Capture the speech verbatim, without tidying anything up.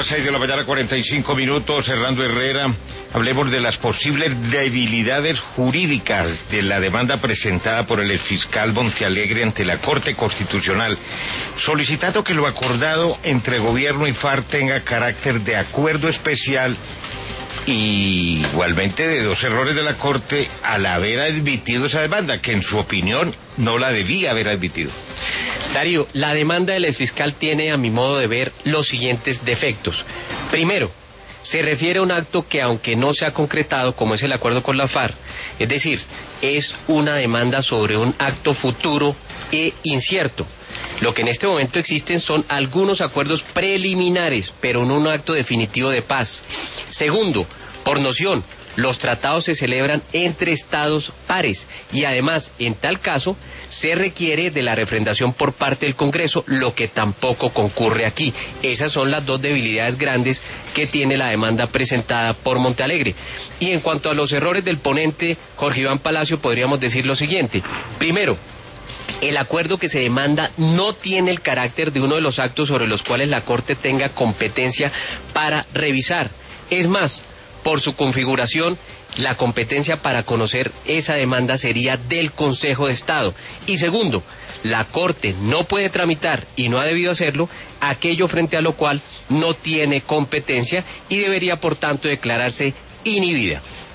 las seis de la mañana, cuarenta y cinco minutos, Hernando Herrera. Hablemos de las posibles debilidades jurídicas de la demanda presentada por el exfiscal Montealegre ante la Corte Constitucional, solicitando que lo acordado entre gobierno y FARC tenga carácter de acuerdo especial y igualmente de dos errores de la Corte al haber admitido esa demanda, que en su opinión no la debía haber admitido. Darío, la demanda del exfiscal tiene, a mi modo de ver, los siguientes defectos. Primero, se refiere a un acto que, aunque no se ha concretado, como es el acuerdo con la FARC, es decir, es una demanda sobre un acto futuro e incierto. Lo que en este momento existen son algunos acuerdos preliminares, pero no un acto definitivo de paz. Segundo, por noción, los tratados se celebran entre estados pares y además, en tal caso, se requiere de la refrendación por parte del Congreso, lo que tampoco concurre aquí. Esas son las dos debilidades grandes que tiene la demanda presentada por Montealegre. Y en cuanto a los errores del ponente Jorge Iván Palacio, podríamos decir lo siguiente. Primero, el acuerdo que se demanda no tiene el carácter de uno de los actos sobre los cuales la Corte tenga competencia para revisar. Es más, por su configuración, la competencia para conocer esa demanda sería del Consejo de Estado. Y segundo, la Corte no puede tramitar, y no ha debido hacerlo, aquello frente a lo cual no tiene competencia y debería, por tanto, declararse inhibida.